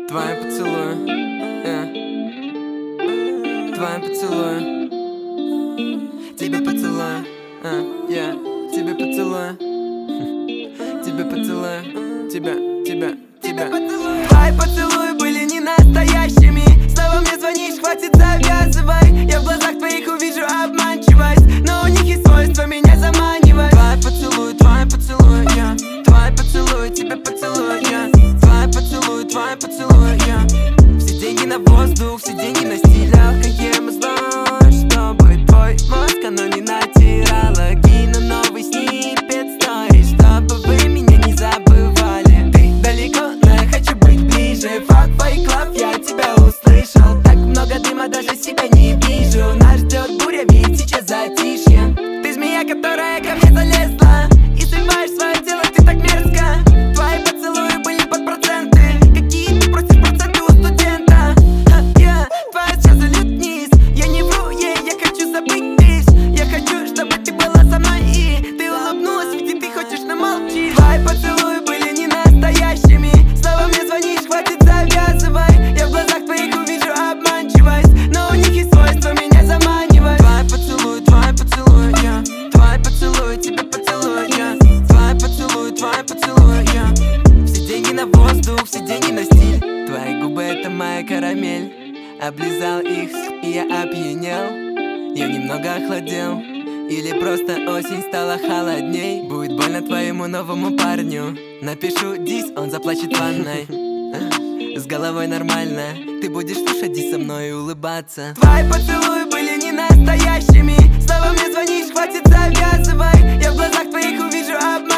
Твои поцелуи, твои поцелуи, тебе поцелуи, тебе поцелуи, тебе поцелуи, тебя. Твои поцелуи были не настоящими. Снова мне звонишь, хватит, завязывай. Я в глазах твоих увижу обманчивость, но у них есть свойство меня заманивать. Твои поцелуи, твои поцелуи, тебе поцелуи, твои поцелуи, все деньги на воздух, все деньги на стиль. Какие мы злой, чтобы твой мозг оно не натирало. Кину новый сниппет стори, чтобы вы меня не забывали. Ты далеко, но я хочу быть ближе. Fuck Fight Club, я тебя услышал. Так много дыма, даже себя не вижу. Нас ждет буря, ведь сейчас затишье. Ты змея, которая ко мне залезла, и срываешь свое тело, ты так мерзко. Твои поцелуи были под проценты. Какие ты просишь проценты у студента? Твоя сейчас залет вниз. Я не вру ей, я хочу забыть лишь. Я хочу, чтобы ты была со мной и ты улыбнулась, ведь ты хочешь, но молчишь. Твои поцелуи были не настоящими. Снова мне звонишь, хватит, завязывай. Я в глазах твоих увижу обманчивость, но у них есть свойство меня заманивать. Твои поцелуи, твои поцелуи, тебе поцелуи, твои поцелуи, все деньги на воздух, все деньги на стиль. Твои губы — это моя карамель. Облизал их, и я опьянел. Я немного охладел, или просто осень стала холодней. Будет больно твоему новому парню. Напишу дис, он заплачет в ванной. С головой нормально. Ты будешь слушать дис со мной и улыбаться. Твои поцелуи были не настоящими. Снова мне звонишь, хватит, завязывай. Я в глазах твоих увижу обман.